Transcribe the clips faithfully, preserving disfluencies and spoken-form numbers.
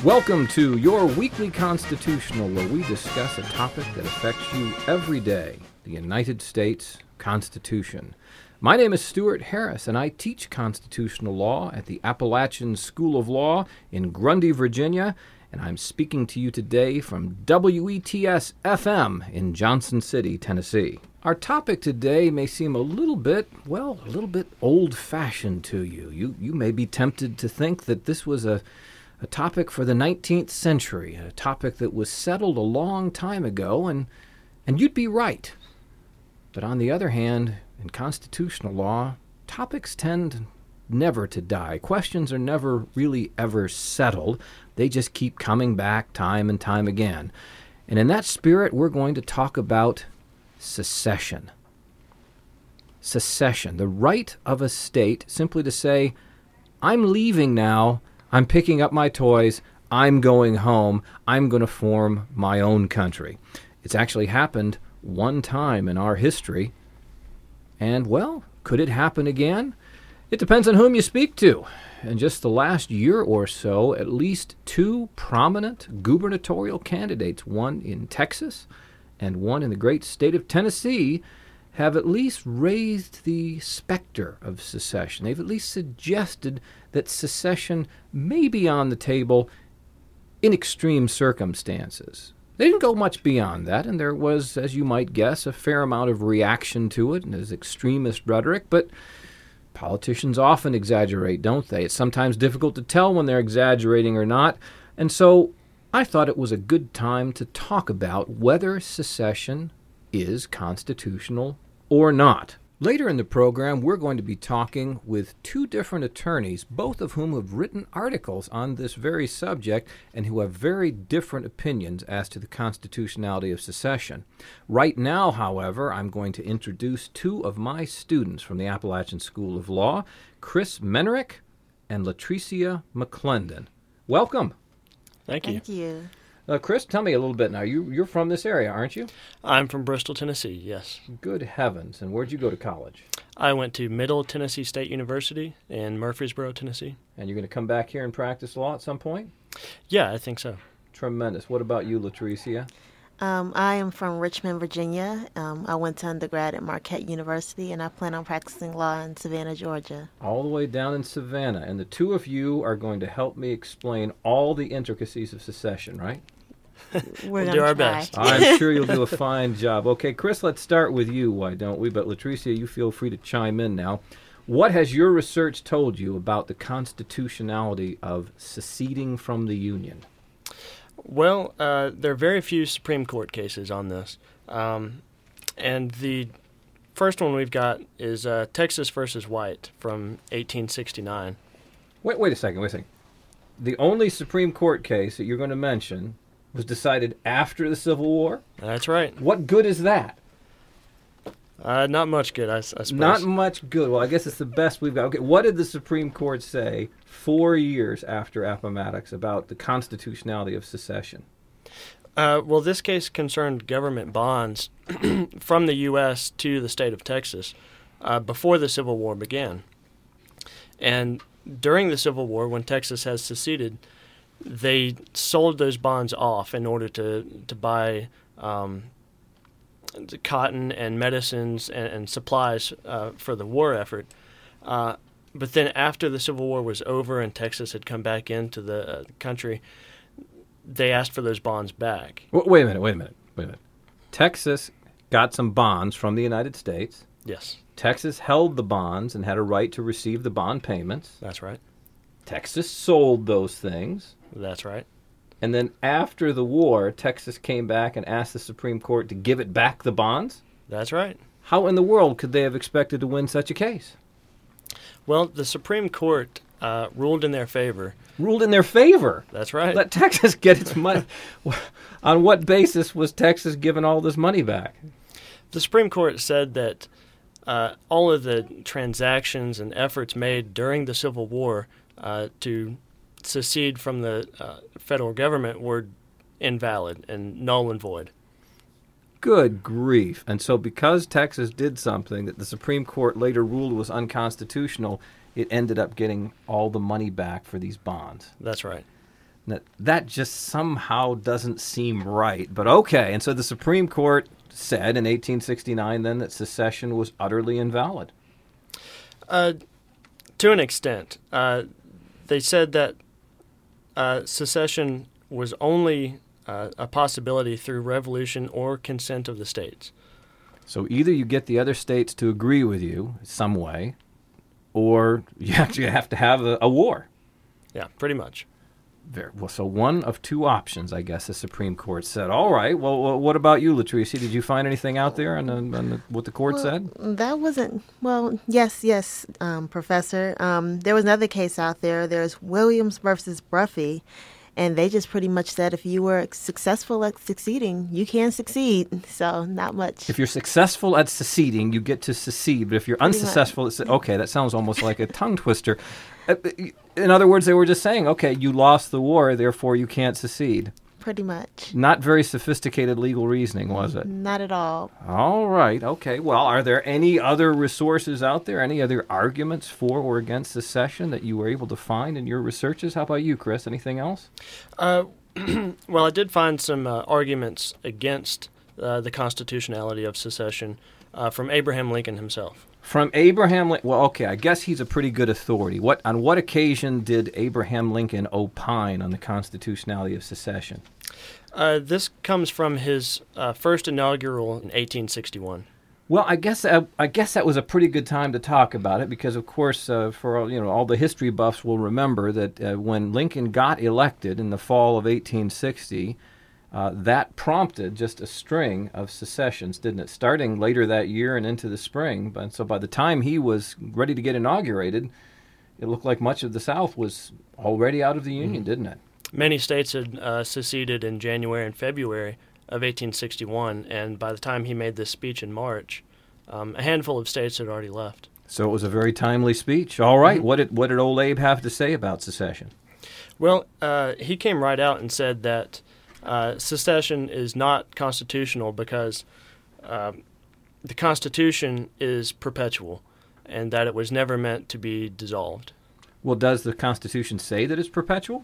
Welcome to your weekly constitutional, where we discuss a topic that affects you every day, the United States Constitution. My name is Stuart Harris, and I teach constitutional law at the Appalachian School of Law in Grundy, Virginia, and I'm speaking to you today from W E T S F M in Johnson City, Tennessee. Our topic today may seem a little bit, well, a little bit old-fashioned to you. You, you may be tempted to think that this was a A topic for the nineteenth century, a topic that was settled a long time ago, and and you'd be right. But on the other hand, in constitutional law, topics tend never to die. Questions are never really ever settled. They just keep coming back time and time again. And in that spirit, we're going to talk about secession. Secession, the right of a state simply to say, I'm leaving now, I'm picking up my toys, I'm going home, I'm going to form my own country. It's actually happened one time in our history. And, well, could it happen again? It depends on whom you speak to. In just the last year or so, at least two prominent gubernatorial candidates, one in Texas and one in the great state of Tennessee, have at least raised the specter of secession. They've at least suggested that secession may be on the table in extreme circumstances. They didn't go much beyond that, and there was, as you might guess, a fair amount of reaction to it and as extremist rhetoric, but politicians often exaggerate, don't they? It's sometimes difficult to tell when they're exaggerating or not, and so I thought it was a good time to talk about whether secession is constitutional or not. Later in the program, we're going to be talking with two different attorneys, both of whom have written articles on this very subject and who have very different opinions as to the constitutionality of secession. Right now, however, I'm going to introduce two of my students from the Appalachian School of Law, Chris Menrich and Latricia McClendon. Welcome. Thank you. Thank you. Uh, Chris, tell me a little bit now. You, you're from this area, aren't you? I'm from Bristol, Tennessee, yes. Good heavens. And where'd you go to college? I went to Middle Tennessee State University in Murfreesboro, Tennessee. And you're going to come back here and practice law at some point? Yeah, I think so. Tremendous. What about you, Latricia? Um, I am from Richmond, Virginia. Um, I went to undergrad at Marquette University, and I plan on practicing law in Savannah, Georgia. All the way down in Savannah. And the two of you are going to help me explain all the intricacies of secession, right? We're We'll do our try. best. I'm sure you'll do a fine job. Okay, Chris, let's start with you, why don't we? But Latricia, you feel free to chime in now. What has your research told you about the constitutionality of seceding from the Union? Well, uh, there are very few Supreme Court cases on this. Um, and the first one we've got is uh, Texas versus White from eighteen sixty-nine. Wait, wait a second, wait a second. The only Supreme Court case that you're going to mention was decided after the Civil War? That's right. What good is that? Uh, not much good, I, I suppose. Not much good. Well, I guess it's the best we've got. Okay, what did the Supreme Court say four years after Appomattox about the constitutionality of secession? Uh, well, this case concerned government bonds from the U S to the state of Texas uh, before the Civil War began. And during the Civil War, when Texas has seceded, they sold those bonds off in order to, to buy um, cotton and medicines and, and supplies uh, for the war effort. Uh, but then after the Civil War was over and Texas had come back into the uh, country, they asked for those bonds back. Wait a minute, wait a minute, wait a minute. Texas got some bonds from the United States. Yes. Texas held the bonds and had a right to receive the bond payments. That's right. Texas sold those things. That's right. And then after the war, Texas came back and asked the Supreme Court to give it back the bonds? That's right. How in the world could they have expected to win such a case? Well, the Supreme Court uh, ruled in their favor. Ruled in their favor? That's right. Let Texas get its money. On what basis was Texas given all this money back? The Supreme Court said that uh, all of the transactions and efforts made during the Civil War uh, to secede from the uh, federal government were invalid and null and void. Good grief. And so because Texas did something that the Supreme Court later ruled was unconstitutional, it ended up getting all the money back for these bonds. That's right. Now, that just somehow doesn't seem right, but okay. And so the Supreme Court said in eighteen sixty-nine then that secession was utterly invalid. Uh, to an extent. Uh, they said that uh, secession was only uh, a possibility through revolution or consent of the states. So either you get the other states to agree with you some way, or you actually have to have a, a war. Yeah, pretty much. Very well. So one of two options, I guess, the Supreme Court said. All right. Well, well what about you, Latrice? Did you find anything out there on, the, on the, what the court well, said? That wasn't, well, yes, yes, um, Professor. Um, there was another case out there. There's Williams versus Bruffy, and they just pretty much said if you were successful at succeeding, you can succeed. So not much. If you're successful at seceding, you get to secede. But if you're Pretty unsuccessful, it's, okay, that sounds almost like a tongue twister. In other words, they were just saying, okay, you lost the war, therefore you can't secede. Pretty much. Not very sophisticated legal reasoning, was it? Not at all. All right. Okay. Well, are there any other resources out there, any other arguments for or against secession that you were able to find in your researches? How about you, Chris? Anything else? Uh, well, I did find some uh, arguments against uh, the constitutionality of secession uh, from Abraham Lincoln himself. From Abraham Lincoln. Well, okay, I guess he's a pretty good authority. What on what occasion did Abraham Lincoln opine on the constitutionality of secession? Uh, this comes from his uh, first inaugural in eighteen sixty-one. Well, I guess uh, I guess that was a pretty good time to talk about it because, of course, uh, for all, you know, all the history buffs will remember that uh, when Lincoln got elected in the fall of eighteen sixty, uh, that prompted just a string of secessions, didn't it? Starting later that year and into the spring. But so by the time he was ready to get inaugurated, it looked like much of the South was already out of the Union, mm-hmm. didn't it? Many states had uh, seceded in January and February of eighteen sixty-one, and by the time he made this speech in March, um, a handful of states had already left. So it was a very timely speech. All right, Mm-hmm. what did what did old Abe have to say about secession? Well, uh, he came right out and said that uh, secession is not constitutional because uh, the Constitution is perpetual, and that it was never meant to be dissolved. Well, does the Constitution say that it's perpetual?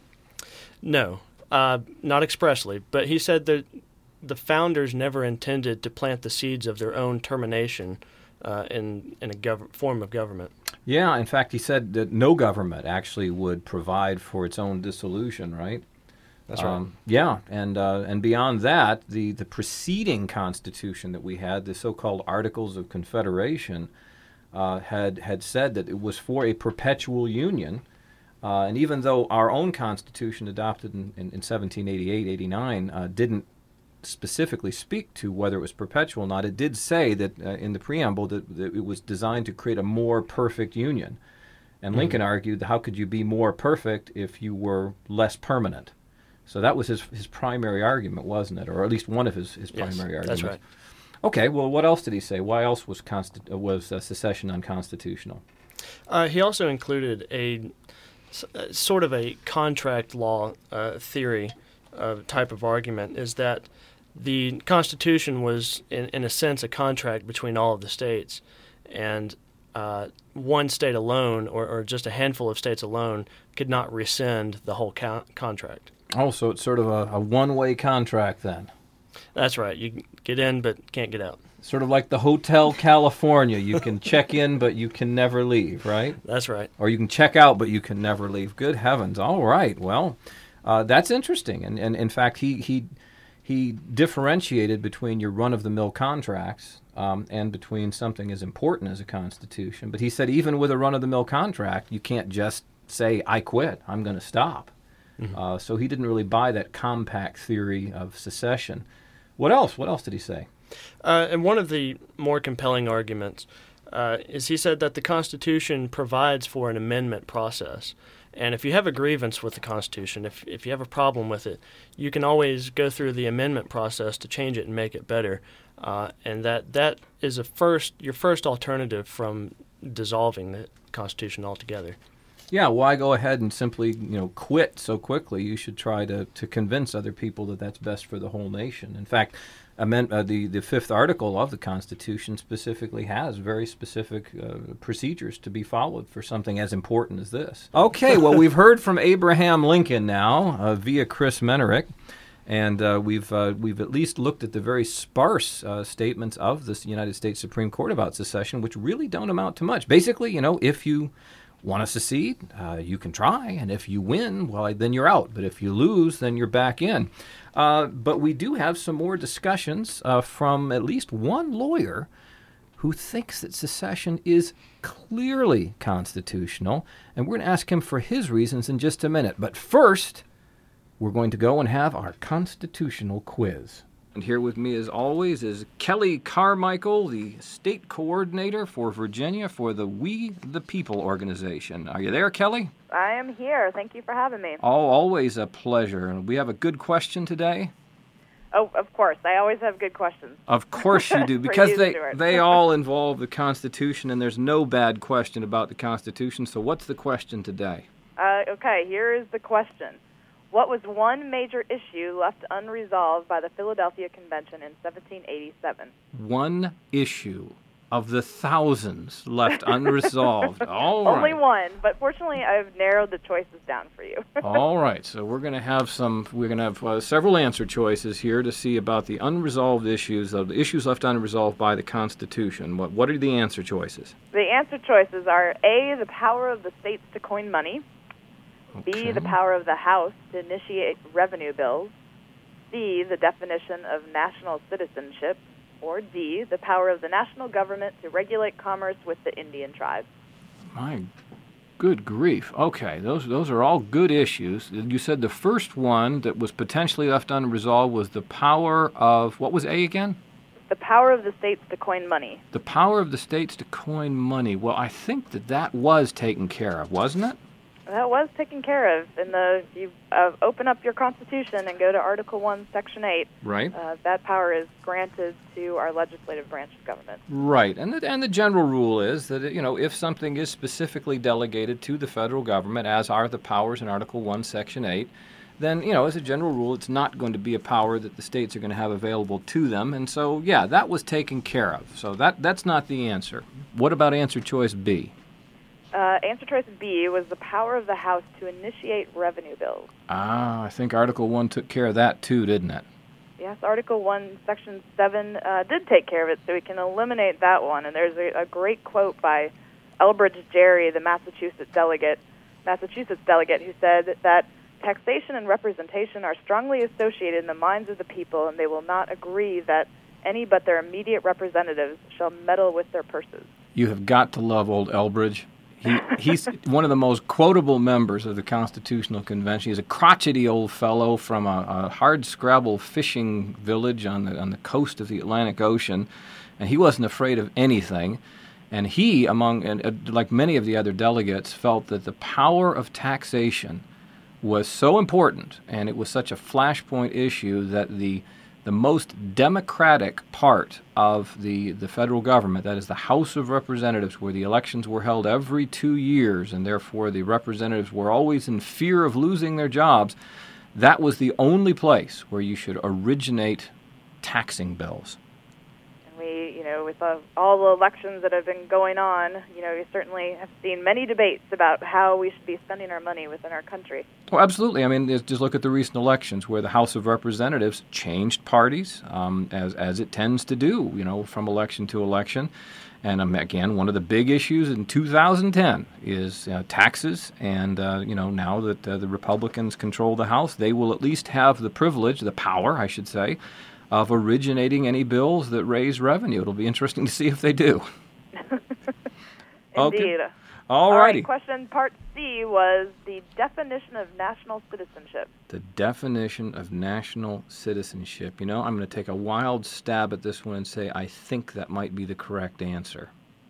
No, uh, not expressly, but he said that the founders never intended to plant the seeds of their own termination uh, in in a gov- form of government. Yeah, in fact, he said that no government actually would provide for its own dissolution, right? That's right. Um, yeah, and uh, and beyond that, the, the preceding Constitution that we had, the so-called Articles of Confederation, uh, had had said that it was for a perpetual union. Uh, and even though our own Constitution, adopted in, in, in seventeen eighty-eight eighty-nine, uh, didn't specifically speak to whether it was perpetual or not, it did say that uh, in the preamble that, that it was designed to create a more perfect union. And mm-hmm. Lincoln argued that how could you be more perfect if you were less permanent? So that was his his primary argument, wasn't it? Or at least one of his, his yes, primary arguments. That's right. Okay, well, what else did he say? Why else was, consti- uh, was uh, secession unconstitutional? Uh, he also included a Uh, sort of a contract law uh, theory uh, type of argument, is that the Constitution was, in, in a sense, a contract between all of the states, and uh, one state alone, or, or just a handful of states alone, could not rescind the whole co- contract. Oh, so it's sort of a, a one-way contract then. That's right. You get in but can't get out. Sort of like the Hotel California. You can check in, but you can never leave, right? That's right. Or you can check out, but you can never leave. Good heavens. All right. Well, uh, that's interesting. And, and in fact, he he he differentiated between your run-of-the-mill contracts um, and between something as important as a constitution. But he said even with a run-of-the-mill contract, you can't just say, I quit, I'm going to stop. Mm-hmm. Uh, so he didn't really buy that compact theory of secession. What else? What else did he say? Uh, and one of the more compelling arguments uh, is he said that the Constitution provides for an amendment process. And if you have a grievance with the Constitution, if if you have a problem with it, you can always go through the amendment process to change it and make it better. Uh, and that, that is a first your first alternative from dissolving the Constitution altogether. Yeah, why go ahead and simply, you know, quit so quickly? You should try to, to convince other people that that's best for the whole nation. In fact, amend, uh, the, the fifth article of the Constitution specifically has very specific uh, procedures to be followed for something as important as this. Okay, well, we've heard from Abraham Lincoln now uh, via Chris Menerick. And uh, we've uh, we've at least looked at the very sparse uh, statements of the United States Supreme Court about secession, which really don't amount to much. Basically, you know, if you want to secede, uh, you can try, and if you win, well, then you're out. But if you lose, then you're back in. Uh, but we do have some more discussions uh, from at least one lawyer who thinks that secession is clearly constitutional, and we're going to ask him for his reasons in just a minute. But first, we're going to go and have our constitutional quiz. And here with me, as always, is Kelly Carmichael, the state coordinator for Virginia for the We the People organization. Are you there, Kelly? I am here. Thank you for having me. Oh, always a pleasure. And we have a good question today. Oh, of course. I always have good questions. Of course you do, because you, they, Stuart. they all involve the Constitution, and there's no bad question about the Constitution. So what's the question today? Uh, okay, here is the question. What was one major issue left unresolved by the Philadelphia Convention in seventeen eighty-seven? One issue of the thousands left unresolved. All Only right. one, but fortunately I've narrowed the choices down for you. All right, so we're going to have some. We're going to have uh, several answer choices here to see about the unresolved issues, of the issues left unresolved by the Constitution. What What are the answer choices? The answer choices are A, the power of the states to coin money, Okay. B, the power of the House to initiate revenue bills, C, the definition of national citizenship, or D, the power of the national government to regulate commerce with the Indian tribes. My good grief. Okay, those those are all good issues. You said the first one that was potentially left unresolved was the power of, what was A again? The power of the states to coin money. The power of the states to coin money. Well, I think that that was taken care of, wasn't it? That was taken care of. In the, you uh, open up your Constitution and go to Article one, Section eight. Right. Uh, that power is granted to our legislative branch of government. Right, and the, and the general rule is that, you know, if something is specifically delegated to the federal government, as are the powers in Article one, Section eight, then, you know, as a general rule, it's not going to be a power that the states are going to have available to them. And so, yeah, that was taken care of. So that that's not the answer. What about answer choice B? Uh, answer choice B was the power of the House to initiate revenue bills. Ah, I think Article one took care of that too, didn't it? Yes, Article one, Section seven uh, did take care of it, so we can eliminate that one. And there's a, a great quote by Elbridge Gerry, the Massachusetts delegate, Massachusetts delegate, who said that taxation and representation are strongly associated in the minds of the people, and they will not agree that any but their immediate representatives shall meddle with their purses. You have got to love old Elbridge. He, he's one of the most quotable members of the Constitutional Convention. He's a crotchety old fellow from a, a hard-scrabble fishing village on the on the coast of the Atlantic Ocean, and he wasn't afraid of anything. And he, among and uh, like many of the other delegates, felt that the power of taxation was so important, and it was such a flashpoint issue that the the most democratic part of the, the federal government, that is the House of Representatives, where the elections were held every two years, and therefore the representatives were always in fear of losing their jobs, that was the only place where you should originate taxing bills. And we, you know, with uh, all the elections that have been going on, you know, we certainly have seen many debates about how we should be spending our money within our country. Well, absolutely. I mean, just look at the recent elections where the House of Representatives changed parties, um, as as it tends to do, you know, from election to election. And um, again, one of the big issues in two thousand ten is uh, taxes. And, uh, you know, now that uh, the Republicans control the House, they will at least have the privilege, the power, I should say, of originating any bills that raise revenue. It'll be interesting to see if they do. Indeed. Okay. All All righty. right, question part C was the definition of national citizenship. The definition of national citizenship. You know, I'm going to take a wild stab at this one and say I think that might be the correct answer.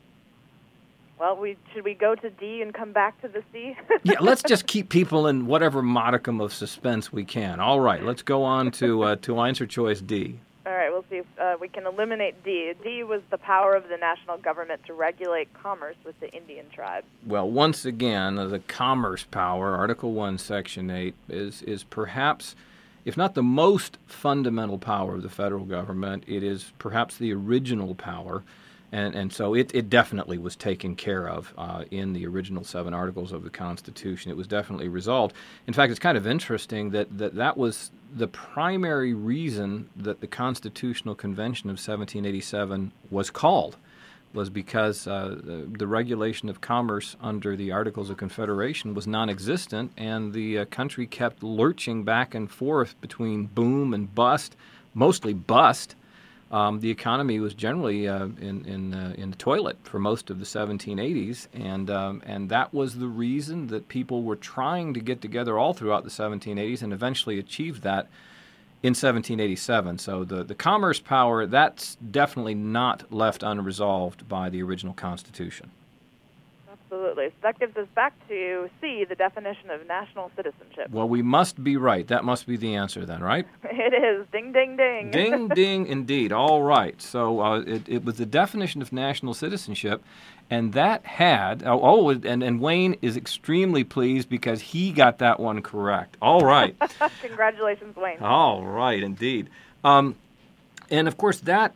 Well, we should we go to D and come back to the C? Yeah, let's just keep people in whatever modicum of suspense we can. All right, let's go on to uh, to answer choice D. All right, we'll see if uh, we can eliminate D. D was the power of the national government to regulate commerce with the Indian tribes. Well, once again, the commerce power, Article one, Section eight, is, is perhaps, if not the most fundamental power of the federal government, it is perhaps the original power. And, and so it, it definitely was taken care of uh, in the original seven articles of the Constitution. It was definitely resolved. In fact, it's kind of interesting that that, that was the primary reason that the Constitutional Convention of seventeen eighty-seven was called, was because uh, the, the regulation of commerce under the Articles of Confederation was non-existent, and the uh, country kept lurching back and forth between boom and bust, mostly bust. Um, the economy was generally uh, in in, uh, in the toilet for most of the seventeen eighties, and um, and that was the reason that people were trying to get together all throughout the seventeen eighties and eventually achieved that in seventeen eighty-seven. So the, the commerce power, that's definitely not left unresolved by the original Constitution. Absolutely. So that gives us back to C, the definition of national citizenship. Well, we must be right. That must be the answer then, right? It is. Ding, ding, ding. Ding, ding, indeed. All right. So uh, it, it was the definition of national citizenship, and that had, oh, oh and, and Wayne is extremely pleased because he got that one correct. All right. Congratulations, Wayne. All right, indeed. Um, and, of course, that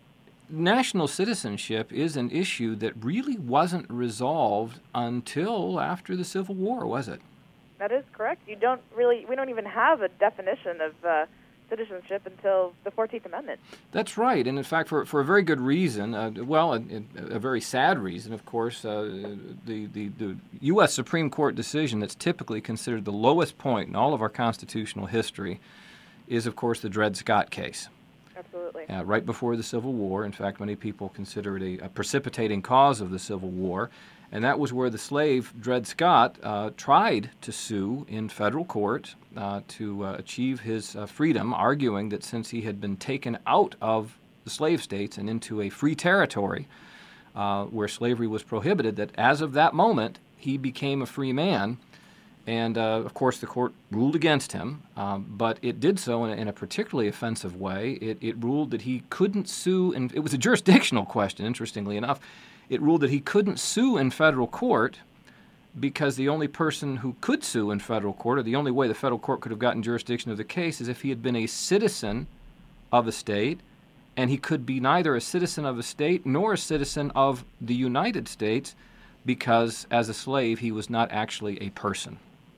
national citizenship is an issue that really wasn't resolved until after the Civil War, was it? That is correct. You don't really, we don't even have a definition of uh, citizenship until the fourteenth Amendment. That's right, and in fact, for for a very good reason. Uh, well, a, a very sad reason, of course. Uh, the, the the U S Supreme Court decision that's typically considered the lowest point in all of our constitutional history is, of course, the Dred Scott case. Absolutely. Uh, right before the Civil War. In fact, many people consider it a, a precipitating cause of the Civil War. And that was where the slave, Dred Scott, uh, tried to sue in federal court uh, to uh, achieve his uh, freedom, arguing that since he had been taken out of the slave states and into a free territory uh, where slavery was prohibited, that as of that moment, he became a free man. And, uh, of course, the court ruled against him, um, but it did so in a, in a particularly offensive way. It, it ruled that he couldn't sue, and it was a jurisdictional question, interestingly enough. It ruled that he couldn't sue in federal court because the only person who could sue in federal court, or the only way the federal court could have gotten jurisdiction of the case, is if he had been a citizen of a state, and he could be neither a citizen of a state nor a citizen of the United States because, as a slave, he was not actually a person.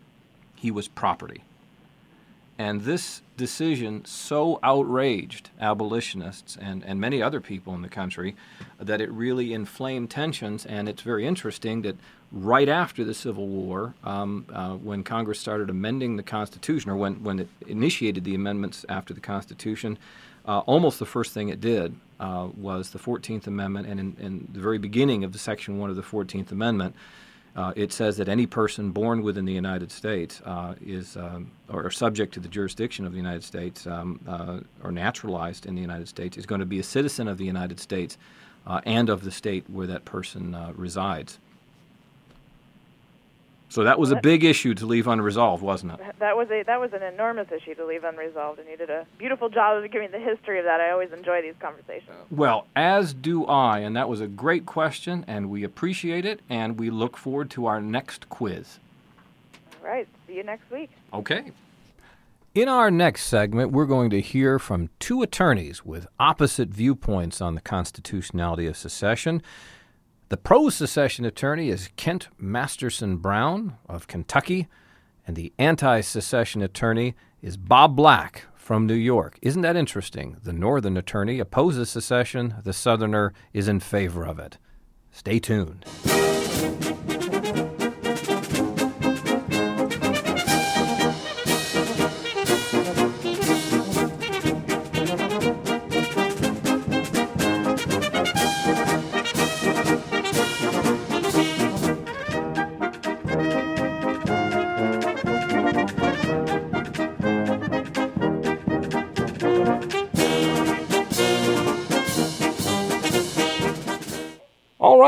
He was property. And this decision so outraged abolitionists and, and many other people in the country that it really inflamed tensions. And it's very interesting that right after the Civil War, um, uh, when Congress started amending the Constitution, or when, when it initiated the amendments after the Constitution, uh, almost the first thing it did uh, was the fourteenth Amendment. And in, in the very beginning of the Section one of the fourteenth Amendment, Uh, it says that any person born within the United States uh, is um, or subject to the jurisdiction of the United States um, uh, or naturalized in the United States is going to be a citizen of the United States uh, and of the state where that person uh, resides. So that was a big issue to leave unresolved, wasn't it? That was a that was an enormous issue to leave unresolved, and you did a beautiful job of giving the history of that. I always enjoy these conversations. Well, as do I, and that was a great question, and we appreciate it, and we look forward to our next quiz. All right, see you next week. Okay. In our next segment, we're going to hear from two attorneys with opposite viewpoints on the constitutionality of secession. The pro-secession attorney is Kent Masterson Brown of Kentucky, and the anti-secession attorney is Bob Black from New York. Isn't that interesting? The northern attorney opposes secession, the southerner is in favor of it. Stay tuned.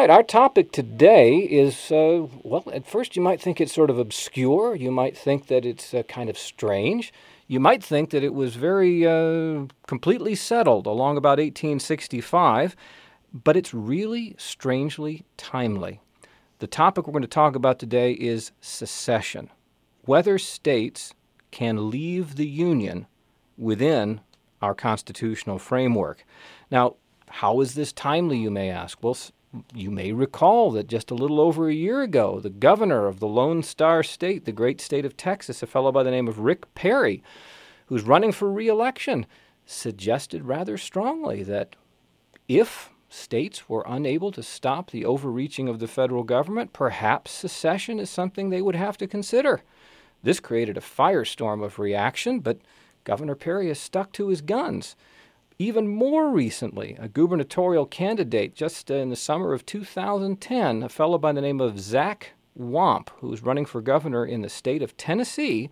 right. Our topic today is, uh, well, at first you might think it's sort of obscure. You might think that it's uh, kind of strange. You might think that it was very uh, completely settled along about eighteen sixty-five, but it's really strangely timely. The topic we're going to talk about today is secession, whether states can leave the Union within our constitutional framework. Now, how is this timely, you may ask? Well, you may recall that just a little over a year ago, the governor of the Lone Star State, the great state of Texas, a fellow by the name of Rick Perry, who's running for re-election, suggested rather strongly that if states were unable to stop the overreaching of the federal government, perhaps secession is something they would have to consider. This created a firestorm of reaction, but Governor Perry has stuck to his guns. Even more recently, a gubernatorial candidate just in the summer of two thousand ten, a fellow by the name of Zach Wamp, who is running for governor in the state of Tennessee,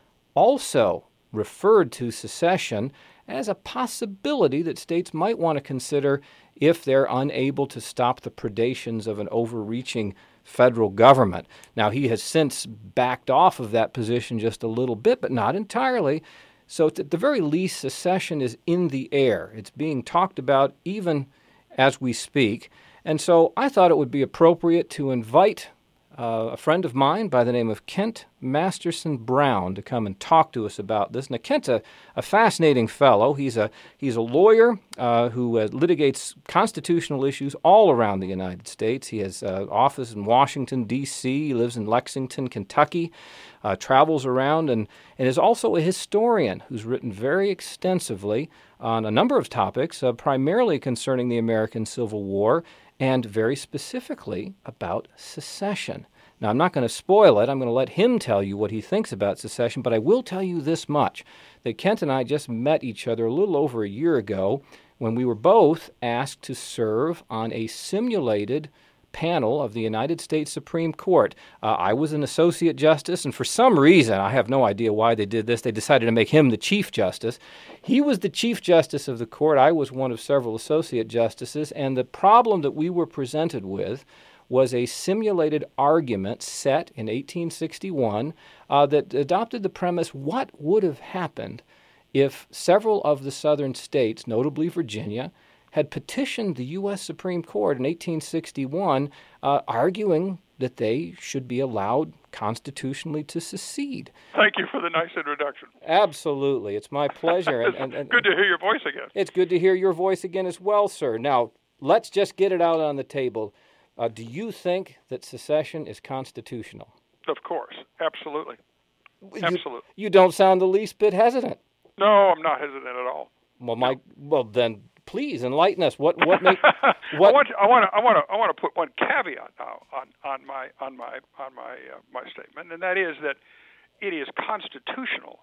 also referred to secession as a possibility that states might want to consider if they're unable to stop the predations of an overreaching federal government. Now, he has since backed off of that position just a little bit, but not entirely. So at the very least, secession is in the air. It's being talked about even as we speak. And so I thought it would be appropriate to invite uh, a friend of mine by the name of Kent Masterson Brown to come and talk to us about this. Now, Kent's a, a fascinating fellow. He's a he's a lawyer uh, who uh, litigates constitutional issues all around the United States. He has an uh, office in Washington, D C He lives in Lexington, Kentucky, uh, travels around, and, and is also a historian who's written very extensively on a number of topics, uh, primarily concerning the American Civil War, and very specifically about secession. Now, I'm not going to spoil it. I'm going to let him tell you what he thinks about secession, but I will tell you this much, that Kent and I just met each other a little over a year ago when we were both asked to serve on a simulated panel of the United States Supreme Court. Uh, I was an associate justice, and for some reason, I have no idea why they did this, they decided to make him the chief justice. He was the chief justice of the court. I was one of several associate justices, and the problem that we were presented with was a simulated argument set in eighteen sixty-one uh, that adopted the premise, what would have happened if several of the southern states, notably Virginia, had petitioned the U S Supreme Court in eighteen sixty-one, uh, arguing that they should be allowed constitutionally to secede. Thank you for the nice introduction. Absolutely. It's my pleasure. It's and, and, and, good to hear your voice again. It's good to hear your voice again as well, sir. Now, let's just get it out on the table. Uh, do you think that secession is constitutional? Of course. Absolutely. You, Absolutely. You don't sound the least bit hesitant. No, I'm not hesitant at all. Well, my no. well then, please enlighten us. What what make what I want to, I want to I want to I want to put one caveat now on, on my on my on my uh, my statement, and that is that it is constitutional.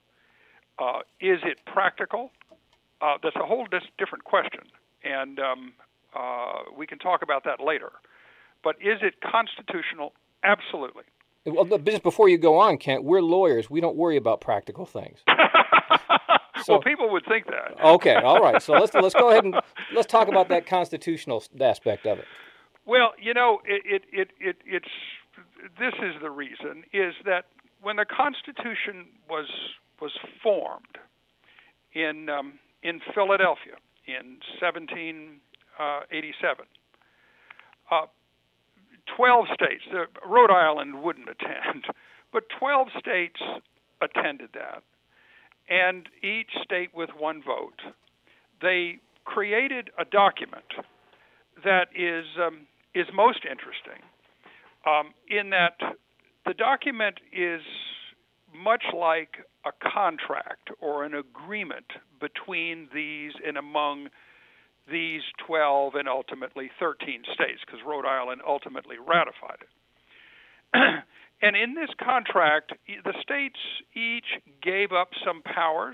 Uh, is it practical? Uh, that's a whole dis- different question, and um, uh, we can talk about that later. But is it constitutional? Absolutely. Well, just before you go on, Kent, we're lawyers. We don't worry about practical things. So, well, people would think that. Okay, all right. So let's let's go ahead and let's talk about that constitutional aspect of it. Well, you know, it it, it, it it's this is the reason is that when the Constitution was was formed in um, in Philadelphia in seventeen eighty-seven, uh, twelve states. Uh, Rhode Island wouldn't attend, but twelve states attended that. And each state with one vote. They created a document that is um, is most interesting um, in that the document is much like a contract or an agreement between these and among these twelve and ultimately thirteen states, because Rhode Island ultimately ratified it. And in this contract, the states each gave up some powers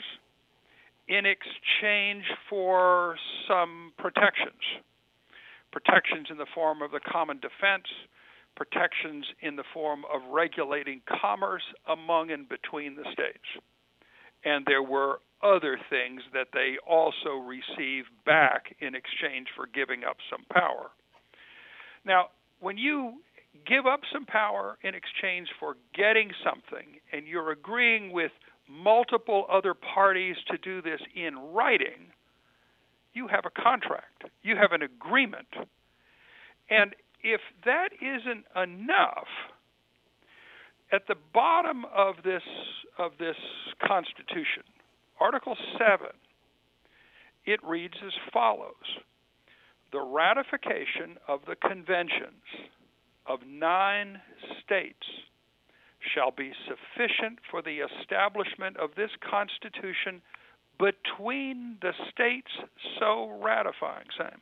in exchange for some protections. Protections in the form of the common defense, protections in the form of regulating commerce among and between the states. And there were other things that they also received back in exchange for giving up some power. Now, when you give up some power in exchange for getting something, and you're agreeing with multiple other parties to do this in writing, you have a contract. You have an agreement. And if that isn't enough, at the bottom of this of this Constitution, Article seven, it reads as follows: the ratification of the conventions of nine states shall be sufficient for the establishment of this Constitution between the states so ratifying. Same.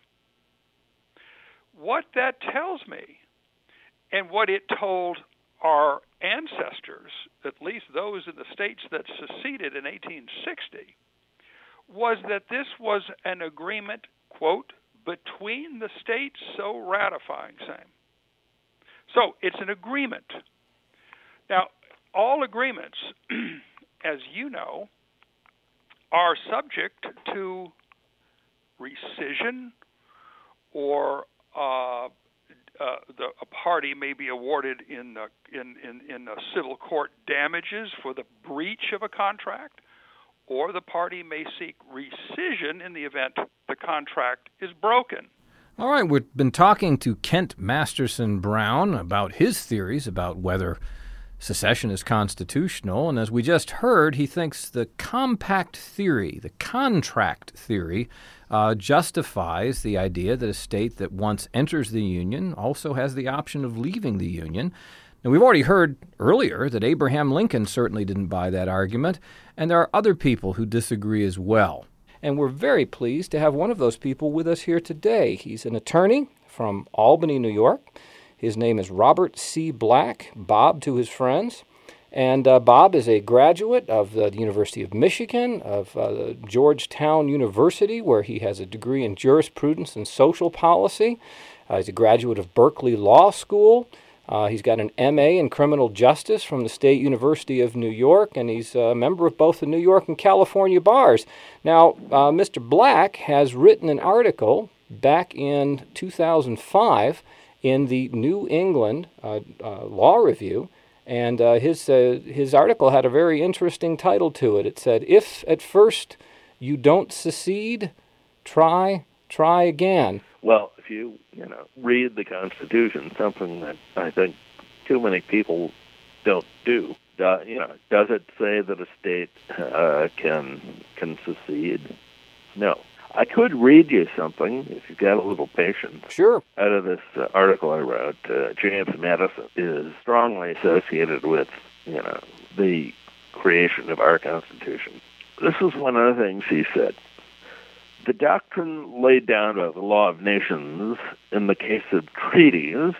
What that tells me, and what it told our ancestors, at least those in the states that seceded in eighteen sixty, was that this was an agreement, quote, between the states so ratifying. Same. So it's an agreement. Now, all agreements, as you know, are subject to rescission, or uh, uh, the, a party may be awarded in, uh, in, in, in a civil court damages for the breach of a contract, or the party may seek rescission in the event the contract is broken. All right, we've been talking to Kent Masterson Brown about his theories about whether secession is constitutional, and as we just heard, he thinks the compact theory, the contract theory, uh, justifies the idea that a state that once enters the Union also has the option of leaving the Union. Now, we've already heard earlier that Abraham Lincoln certainly didn't buy that argument, and there are other people who disagree as well. And we're very pleased to have one of those people with us here today. He's an attorney from Albany, New York. His name is Robert C. Black, Bob to his friends. And uh, Bob is a graduate of uh, the University of Michigan, of uh, Georgetown University, where he has a degree in jurisprudence and social policy. Uh, he's a graduate of Berkeley Law School. Uh, he's got an M A in criminal justice from the State University of New York, and he's a member of both the New York and California bars. Now, uh, Mister Black has written an article back in two thousand five in the New England uh, uh, Law Review, and uh, his uh, his article had a very interesting title to it. It said, "If at first you don't secede, try, try again." Well, if you, you know, read the Constitution, something that I think too many people don't do, uh, you know, does it say that a state uh, can can secede? No. I could read you something, if you've got a little patience. Sure. Out of this uh, article I wrote. uh, James Madison is strongly associated with, you know, the creation of our Constitution. This is one of the things he said. The doctrine laid down by the law of nations in the case of treaties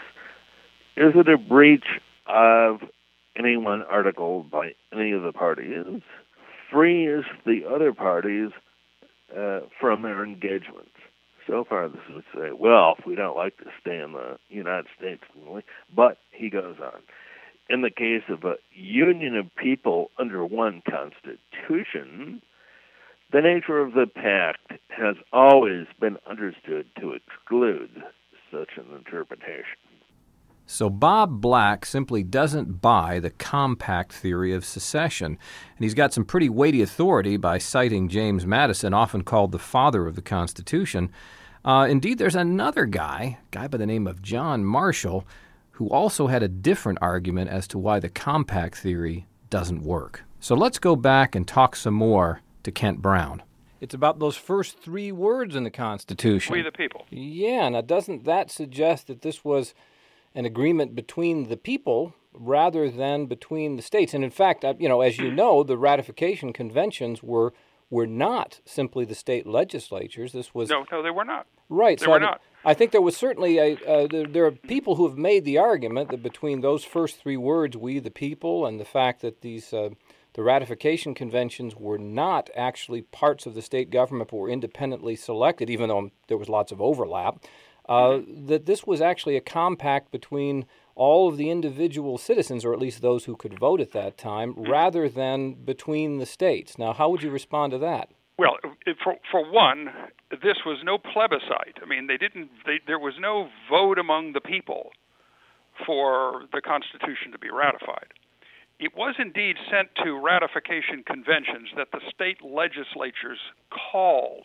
is it a breach of any one article by any of the parties, frees the other parties uh, from their engagements. So far, this would say, well, if we don't like to stay in the United States, but he goes on. In the case of a union of people under one constitution, the nature of the pact has always been understood to exclude such an interpretation. So Bob Black simply doesn't buy the compact theory of secession, and he's got some pretty weighty authority by citing James Madison, often called the father of the Constitution. Uh, indeed, there's another guy, a guy by the name of John Marshall, who also had a different argument as to why the compact theory doesn't work. So let's go back and talk some more to Kent Brown. It's about those first three words in the Constitution. We the people. Yeah, now doesn't that suggest that this was an agreement between the people rather than between the states? And in fact, you know, as you know, the ratification conventions were were not simply the state legislatures. This was no, no, they were not. Right. They so were I, not. I think there was certainly a. Uh, there, there are people who have made the argument that between those first three words, "we the people," and the fact that these uh, the ratification conventions were not actually parts of the state government but were independently selected, even though there was lots of overlap. Uh, that this was actually a compact between all of the individual citizens, or at least those who could vote at that time, rather than between the states. Now, how would you respond to that? Well, for for one, this was no plebiscite. I mean, they didn't. They, there was no vote among the people for the Constitution to be ratified. It was indeed sent to ratification conventions that the state legislatures called.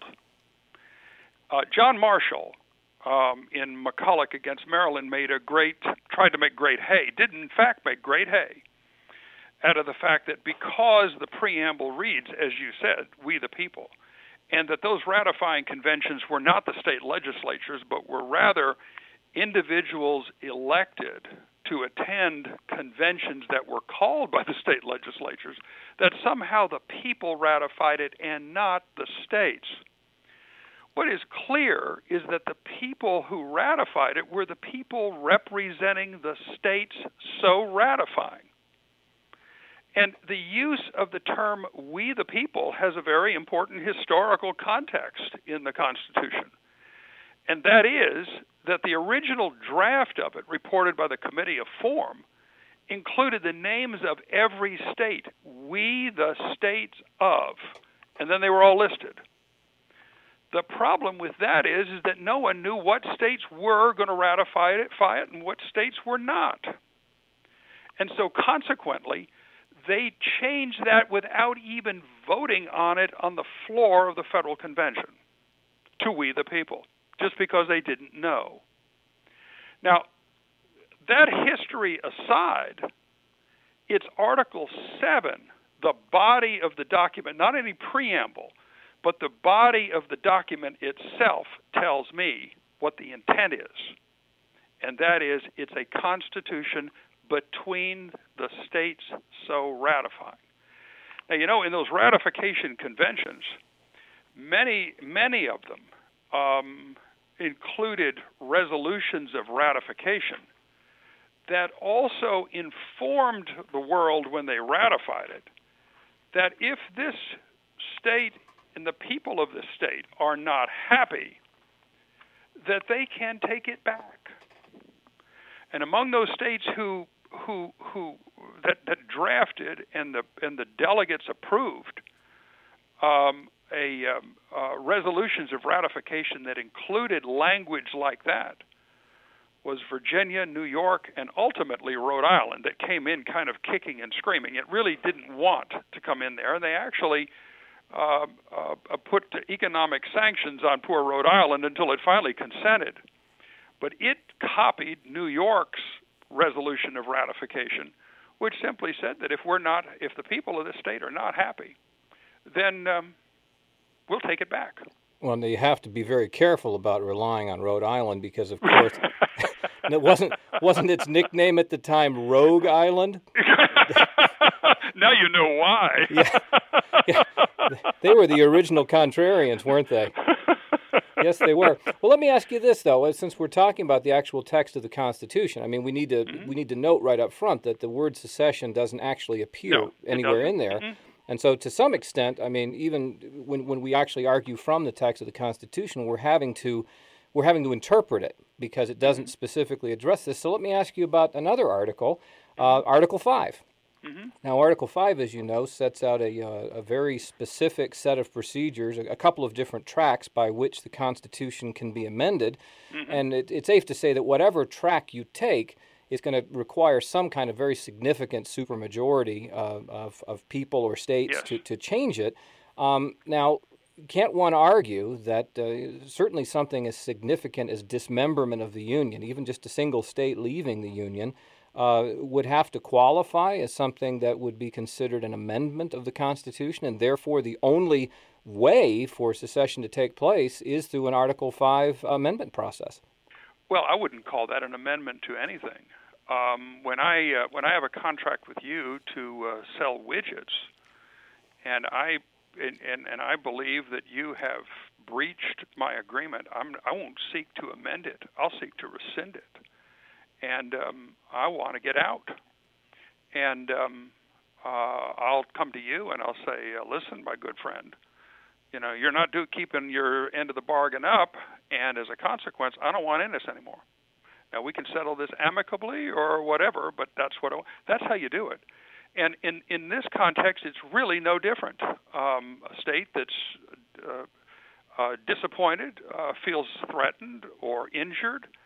Uh, John Marshall, um, in McCulloch against Maryland, made a great, tried to make great hay, did in fact make great hay, out of the fact that because the preamble reads, as you said, we the people, and that those ratifying conventions were not the state legislatures, but were rather individuals elected to attend conventions that were called by the state legislatures, that somehow the people ratified it and not the states. What is clear is that the people who ratified it were the people representing the states so ratifying. And the use of the term we the people has a very important historical context in the Constitution. And that is that the original draft of it, reported by the Committee of Form, included the names of every state, we the states of, and then they were all listed. The problem with that is, is that no one knew what states were going to ratify it, it and what states were not. And so consequently, they changed that without even voting on it on the floor of the Federal Convention to we the people, just because they didn't know. Now, that history aside, it's Article seven, the body of the document, not any preamble, but the body of the document itself tells me what the intent is. And that is, it's a constitution between the states so ratifying. Now, you know, in those ratification conventions, many, many of them um, included resolutions of ratification that also informed the world when they ratified it that if this state and the people of this state are not happy, that they can take it back. And among those states who who who that, that drafted and the and the delegates approved um, a um, uh, resolutions of ratification that included language like that was Virginia, New York, and ultimately Rhode Island, that came in kind of kicking and screaming. It really didn't want to come in there, and they actually uh, uh, put economic sanctions on poor Rhode Island until it finally consented. But it copied New York's resolution of ratification, which simply said that if we're not, if the people of the state are not happy, then um, we'll take it back. Well, you have to be very careful about relying on Rhode Island because, of course, it wasn't wasn't its nickname at the time Rogue Island? Now you know why. yeah. yeah. They were the original contrarians, weren't they? Yes, they were. Well, let me ask you this, though. Since we're talking about the actual text of the Constitution, I mean, we need to mm-hmm. we need to note right up front that the word secession doesn't actually appear no, anywhere in there. Mm-hmm. And so to some extent, I mean, even when, when we actually argue from the text of the Constitution, we're having to we're having to interpret it because it doesn't mm-hmm. specifically address this. So let me ask you about another article, uh, Article five. Mm-hmm. Now, Article five, as you know, sets out a, uh, a very specific set of procedures, a, a couple of different tracks by which the Constitution can be amended. Mm-hmm. And it, it's safe to say that whatever track you take is going to require some kind of very significant supermajority uh, of, of people or states yes. to, to change it. Um, now, can't one argue that uh, certainly something as significant as dismemberment of the Union, even just a single state leaving the Union, uh, would have to qualify as something that would be considered an amendment of the Constitution, and therefore the only way for secession to take place is through an Article five amendment process? Well, I wouldn't call that an amendment to anything. Um, when I uh, when I have a contract with you to uh, sell widgets, and I and, and, and I believe that you have breached my agreement, I'm, I won't seek to amend it. I'll seek to rescind it, and um, I want to get out. And um, uh, I'll come to you and I'll say, uh, "Listen, my good friend, you know you're not do keeping your end of the bargain up, and as a consequence, I don't want in this anymore." Now, we can settle this amicably or whatever, but that's what that's how you do it. And in, in this context, it's really no different. Um, a state that's uh, uh, disappointed, uh, feels threatened or injured,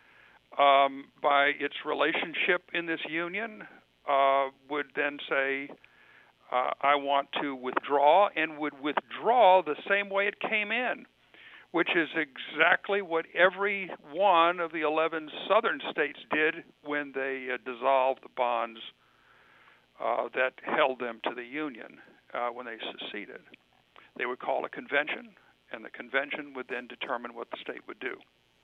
um, by its relationship in this union, uh, would then say, uh, I want to withdraw, and would withdraw the same way it came in, which is exactly what every one of the eleven southern states did when they uh, dissolved the bonds uh, that held them to the Union uh, when they seceded. They would call a convention, and the convention would then determine what the state would do.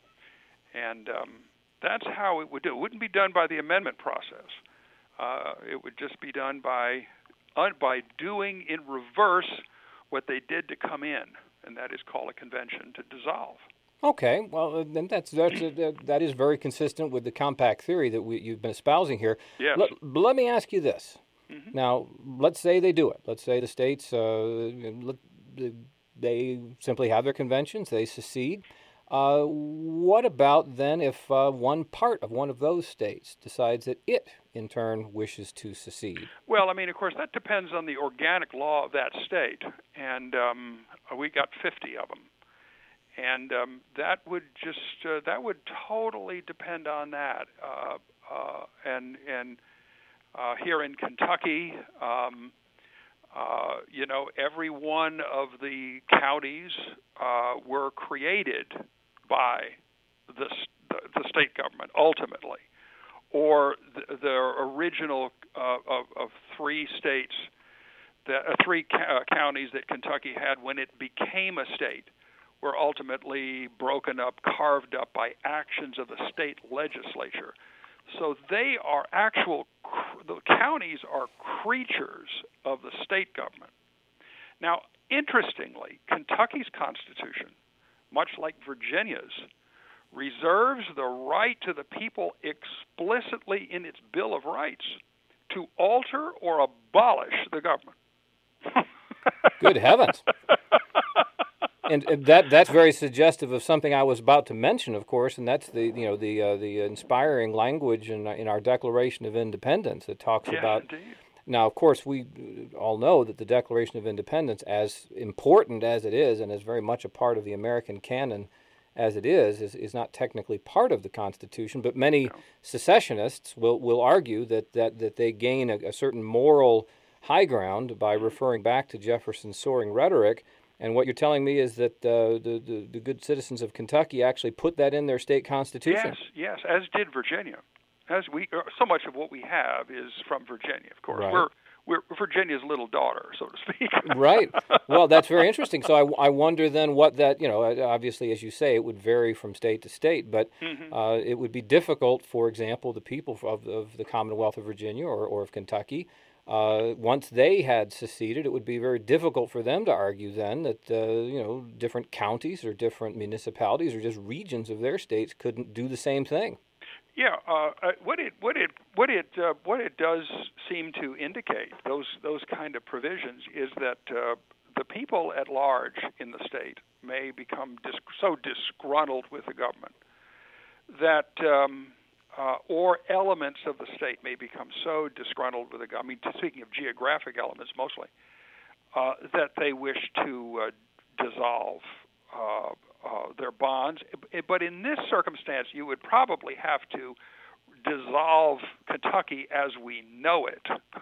And um, that's how it would do. It wouldn't be done by the amendment process. Uh, it would just be done by uh, by doing in reverse what they did to come in, and that is called a convention to dissolve. Okay, well, then that's, that's uh, that is very consistent with the compact theory that we, you've been espousing here. Yes. Let, let me ask you this. Mm-hmm. Now, let's say they do it. Let's say the states, uh, they simply have their conventions, they secede. Uh, what about then if uh, one part of one of those states decides that it, in turn, wishes to secede? Well, I mean, of course, that depends on the organic law of that state, and um, we got fifty of them, and um, that would just uh, that would totally depend on that. Uh, uh, and and uh, here in Kentucky, um, uh, you know, every one of the counties uh, were created by the, the, the state government ultimately, or the, the original uh, of, of three states, that uh, three ca- uh, counties that Kentucky had when it became a state, were ultimately broken up, carved up by actions of the state legislature. So they are actual, the counties are creatures of the state government. Now, interestingly, Kentucky's constitution, much like Virginia's, reserves the right to the people explicitly in its Bill of Rights to alter or abolish the government. Good heavens. And that that's very suggestive of something I was about to mention, of course, and that's the you know the uh, the inspiring language in in our Declaration of Independence that talks yes, about. Indeed. Now, of course, we all know that the Declaration of Independence, as important as it is, and as very much a part of the American canon as it is, is, is not technically part of the Constitution. But many No. secessionists will, will argue that, that, that they gain a, a certain moral high ground by referring back to Jefferson's soaring rhetoric. And what you're telling me is that uh, the, the, the good citizens of Kentucky actually put that in their state constitution. Yes, yes, as did Virginia. As we, so much of what we have is from Virginia, of course. Right. We're we're Virginia's little daughter, so to speak. Right. Well, that's very interesting. So I, I wonder then what that, you know, obviously, as you say, it would vary from state to state, but Mm-hmm. uh, it would be difficult, for example, the people of, of the Commonwealth of Virginia or, or of Kentucky, uh, once they had seceded, it would be very difficult for them to argue then that, uh, you know, different counties or different municipalities or just regions of their states couldn't do the same thing. Yeah, uh, uh, what it what it what it uh, what it does seem to indicate, those those kind of provisions, is that uh, the people at large in the state may become dis- so disgruntled with the government that, um, uh, or elements of the state may become so disgruntled with the government. I mean, speaking of geographic elements mostly, uh, that they wish to uh, dissolve Uh, Uh, their bonds. But in this circumstance, you would probably have to dissolve Kentucky as we know it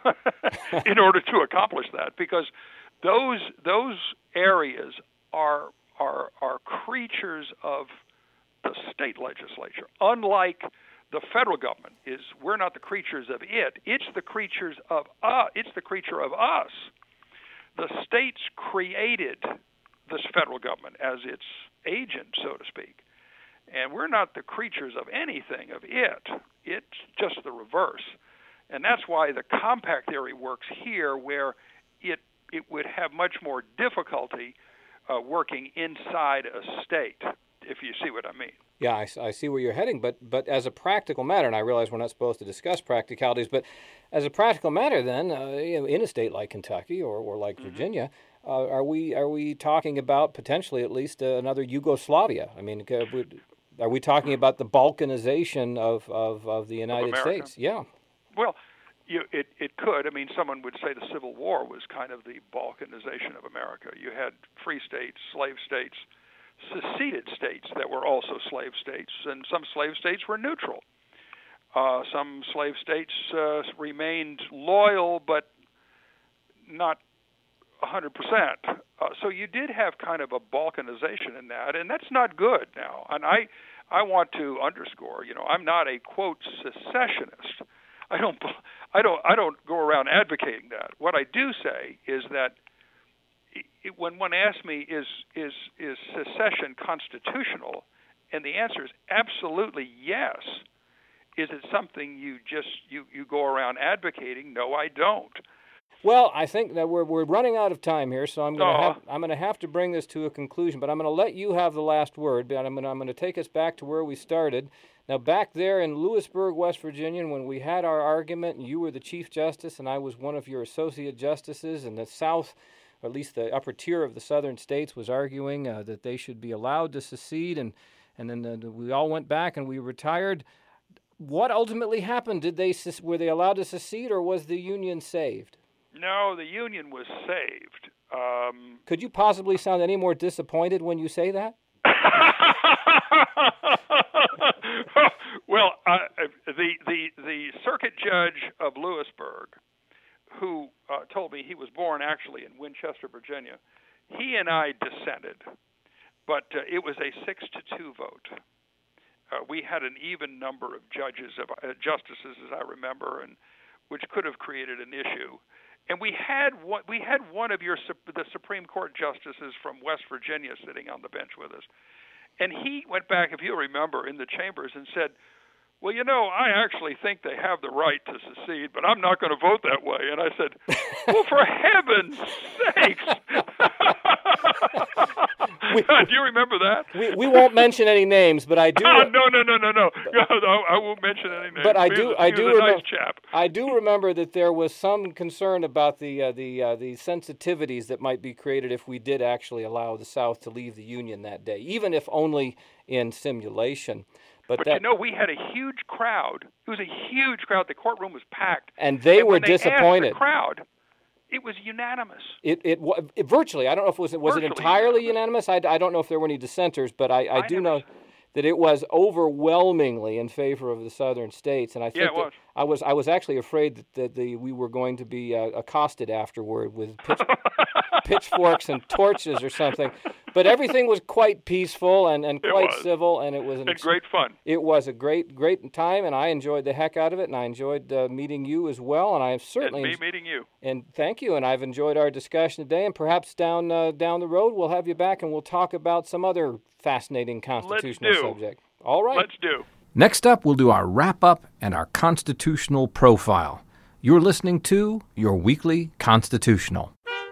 in order to accomplish that, because those those areas are are are creatures of the state legislature. Unlike the federal government, is we're not the creatures of it; it's the creatures of us. It's the creature of us. The states created this federal government as its agent, so to speak. And we're not the creatures of anything of it. It's just the reverse. And that's why the compact theory works here, where it it would have much more difficulty uh, working inside a state, if you see what I mean. Yeah, I, I see where you're heading, but but as a practical matter, and I realize we're not supposed to discuss practicalities, but as a practical matter then, uh, you know, in a state like Kentucky or, or like mm-hmm. Virginia, Uh, are we are we talking about potentially at least uh, another Yugoslavia? I mean, are we talking about the Balkanization of, of, of the United of States? Yeah. Well, you, it it could. I mean, someone would say the Civil War was kind of the Balkanization of America. You had free states, slave states, seceded states that were also slave states, and some slave states were neutral. Uh, some slave states uh, remained loyal, but not one hundred percent. Uh, so you did have kind of a balkanization in that, and that's not good now. And I, I want to underscore, you know, I'm not a quote secessionist. I don't, I don't, I don't go around advocating that. What I do say is that it, when one asks me, is is is secession constitutional, and the answer is absolutely yes. Is it something you just you, you go around advocating? No, I don't. Well, I think that we're we're running out of time here, so I'm going to oh. have I'm going to have to bring this to a conclusion. But I'm going to let you have the last word. But I'm going to, I'm going to take us back to where we started. Now, back there in Lewisburg, West Virginia, when we had our argument, and you were the Chief Justice, and I was one of your associate justices, and the South, or at least the upper tier of the Southern states, was arguing uh, that they should be allowed to secede, and and then uh, we all went back and we retired. What ultimately happened? Did they were they allowed to secede, or was the Union saved? No, the Union was saved. Um, Could you possibly sound any more disappointed when you say that? Well, uh, the the the circuit judge of Lewisburg, who uh, told me he was born actually in Winchester, Virginia, he and I dissented, but uh, it was a six to two vote. Uh, we had an even number of judges, of uh, justices, as I remember, and which could have created an issue. And we had one, we had one of your the Supreme Court justices from West Virginia sitting on the bench with us, and he went back, if you remember, in the chambers and said, "Well, you know, I actually think they have the right to secede, but I'm not going to vote that way." And I said, "Well, for heaven's sakes!" we, do you remember that? We, we won't mention any names, but I do. Oh, no, no, no, no, no, no. I won't mention any names. But I he do. Was, I he do was a remember. Nice chap. I do remember that there was some concern about the uh, the uh, the sensitivities that might be created if we did actually allow the South to leave the Union that day, even if only in simulation. But, but that, you know, we had a huge crowd. It was a huge crowd. The courtroom was packed, and they and were when they disappointed. Asked the crowd. It was unanimous. It, it it virtually. I don't know if it was was virtually it entirely unanimous. unanimous. I, I don't know if there were any dissenters, but I, I, I do never, know that it was overwhelmingly in favor of the Southern states. And I think yeah, it was. I was I was actually afraid that, that the we were going to be uh, accosted afterward with pitch, pitchforks and torches or something. But everything was quite peaceful and, and quite civil, and it was an and great fun. It was a great great time, and I enjoyed the heck out of it, and I enjoyed uh, meeting you as well, and I have certainly and me meeting you. And thank you, and I've enjoyed our discussion today, and perhaps down uh, down the road we'll have you back, and we'll talk about some other fascinating constitutional Let's do. subject. All right. Let's do. Next up, we'll do our wrap-up and our constitutional profile. You're listening to your weekly Constitutional.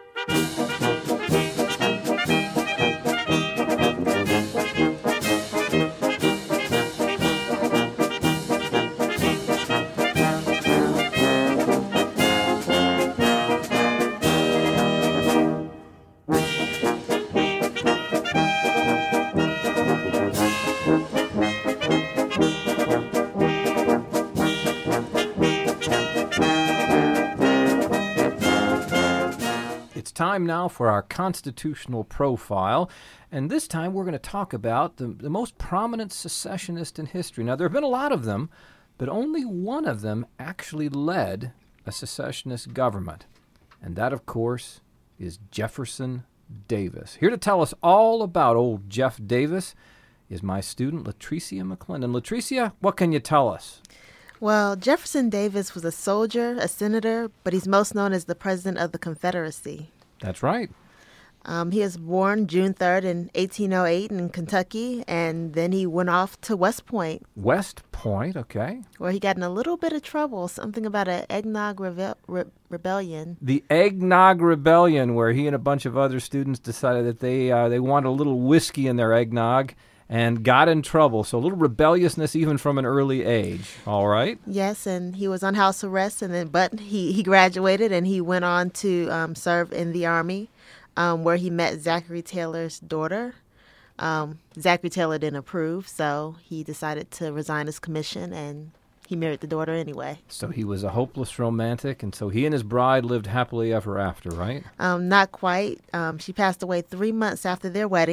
Time now for our constitutional profile, and this time we're going to talk about the, the most prominent secessionist in history. Now, there have been a lot of them, but only one of them actually led a secessionist government, and that, of course, is Jefferson Davis. Here to tell us all about old Jeff Davis is my student, Latricia McClendon. Latricia, what can you tell us? Well, Jefferson Davis was a soldier, a senator, but he's most known as the President of the Confederacy. That's right. Um, he was born June third in eighteen oh eight in Kentucky, and then he went off to West Point. West Point, okay. Where he got in a little bit of trouble, something about an eggnog reve- re- rebellion. The eggnog rebellion, where he and a bunch of other students decided that they uh, they wanted a little whiskey in their eggnog and got in trouble. So a little rebelliousness even from an early age. All right. Yes, and he was on house arrest, and then but he, he graduated and he went on to um, serve in the Army, um, where he met Zachary Taylor's daughter. Um, Zachary Taylor didn't approve, so he decided to resign his commission, and he married the daughter anyway. So he was a hopeless romantic, and so he and his bride lived happily ever after, right? Um, not quite. Um, she passed away three months after their wedding.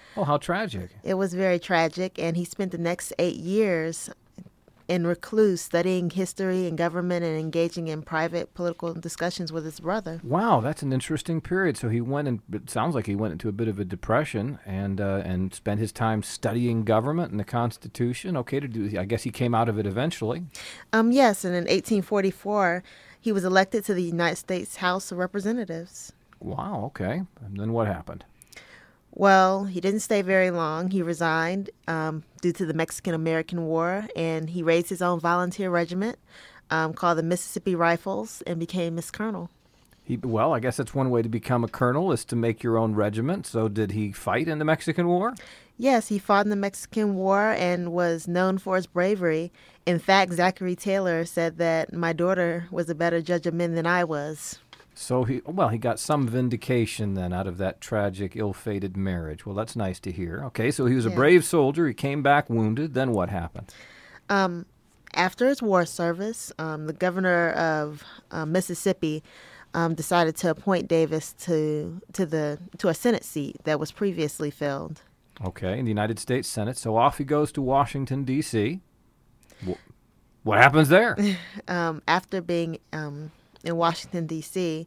Oh, how tragic. It was very tragic, and he spent the next eight years in recluse studying history and government and engaging in private political discussions with his brother. Wow, that's an interesting period. So he went, and it sounds like he went into a bit of a depression and uh, and spent his time studying government and the Constitution. Okay, to do. I guess he came out of it eventually. Um, yes, and in eighteen forty-four, he was elected to the United States House of Representatives. Wow, okay. And then what happened? Well, he didn't stay very long. He resigned um, due to the Mexican-American War, and he raised his own volunteer regiment um, called the Mississippi Rifles and became his colonel. He, well, I guess that's one way to become a colonel is to make your own regiment. So did he fight in the Mexican War? Yes, he fought in the Mexican War and was known for his bravery. In fact, Zachary Taylor said that my daughter was a better judge of men than I was. So he, well, he got some vindication then out of that tragic, ill-fated marriage. Well, that's nice to hear. Okay, so he was a Yeah. brave soldier. He came back wounded. Then what happened? Um, after his war service, um, the governor of uh, Mississippi um, decided to appoint Davis to to the to a Senate seat that was previously filled. Okay, in the United States Senate. So off he goes to Washington, D C Wh- What happens there? Um, after being um, in Washington, D C,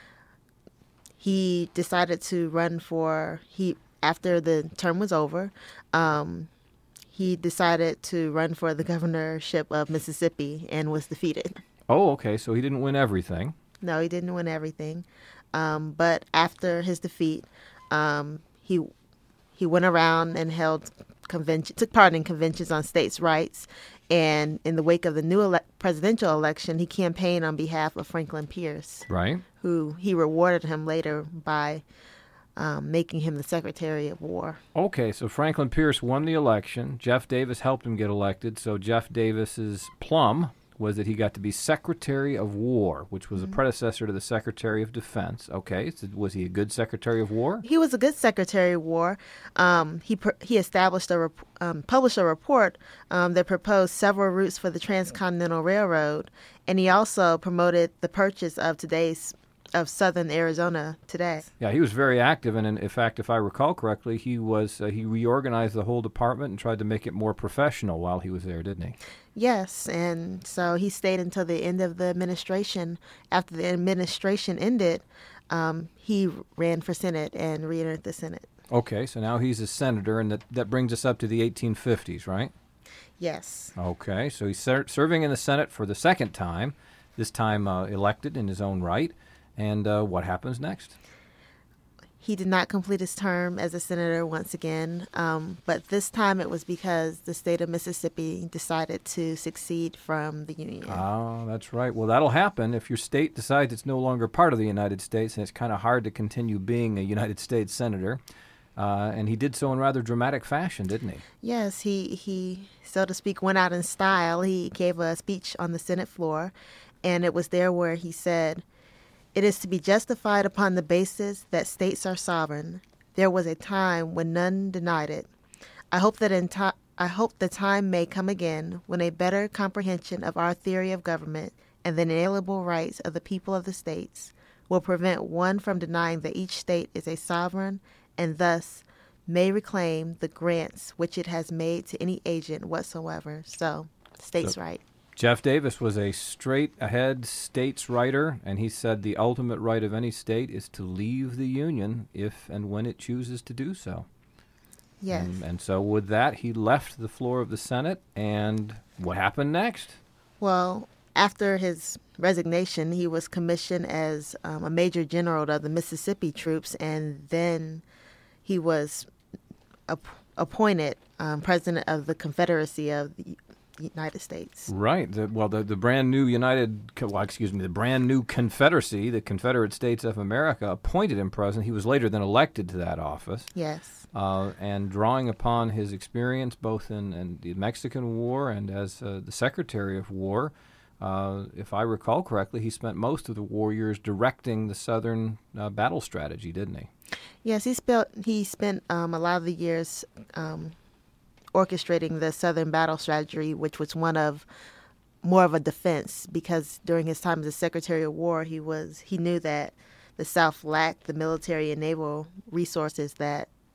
he decided to run for, he after the term was over, um, he decided to run for the governorship of Mississippi and was defeated. Oh, okay, so he didn't win everything. No, he didn't win everything. Um, but after his defeat, um, he he went around and held convention, took part in conventions on states' rights. And in the wake of the new ele- presidential election, he campaigned on behalf of Franklin Pierce, Right. who he rewarded him later by um, making him the Secretary of War. Okay, so Franklin Pierce won the election. Jeff Davis helped him get elected. So Jeff Davis's plum was that he got to be Secretary of War, which was a predecessor to the Secretary of Defense. Okay, so was he a good Secretary of War? He was a good Secretary of War. Um, he pr- he established a rep- um, published a report um, that proposed several routes for the Transcontinental Railroad, and he also promoted the purchase of today's of southern Arizona today. Yeah, he was very active, and in, in fact, if I recall correctly, he was uh, he reorganized the whole department and tried to make it more professional while he was there, didn't he? Yes, and so he stayed until the end of the administration. After the administration ended, um, he ran for Senate and re-entered the Senate. Okay, so now he's a senator, and that, that brings us up to the eighteen fifties, right? Yes. Okay, so he's ser- serving in the Senate for the second time, this time uh, elected in his own right. And uh, what happens next? He did not complete his term as a senator once again, um, but this time it was because the state of Mississippi decided to secede from the Union. Oh, that's right. Well, that'll happen if your state decides it's no longer part of the United States, and it's kind of hard to continue being a United States senator. Uh, and he did so in rather dramatic fashion, didn't he? Yes, he, he, so to speak, went out in style. He gave a speech on the Senate floor, and it was there where he said, "It is to be justified upon the basis that states are sovereign. There was a time when none denied it. I hope that in ti- I hope the time may come again when a better comprehension of our theory of government and the inalienable rights of the people of the states will prevent one from denying that each state is a sovereign and thus may reclaim the grants which it has made to any agent whatsoever." So, states' So- right. Jeff Davis was a straight-ahead states writer, and he said the ultimate right of any state is to leave the Union if and when it chooses to do so. Yes. And, and so with that, he left the floor of the Senate, and what happened next? Well, after his resignation, he was commissioned as um, a major general of the Mississippi troops, and then he was ap- appointed um, president of the Confederacy of the United States. Right. The, well, the, the brand new United, well, excuse me, the brand new Confederacy, the Confederate States of America, appointed him president. He was later then elected to that office. Yes. Uh, and drawing upon his experience both in, in the Mexican War and as uh, the Secretary of War, uh, if I recall correctly, he spent most of the war years directing the Southern uh, battle strategy, didn't he? Yes, he, spelt, he spent um, a lot of the years um, orchestrating the Southern battle strategy, which was one of more of a defense, because during his time as the Secretary of War, he was he knew that the South lacked the military and naval resources that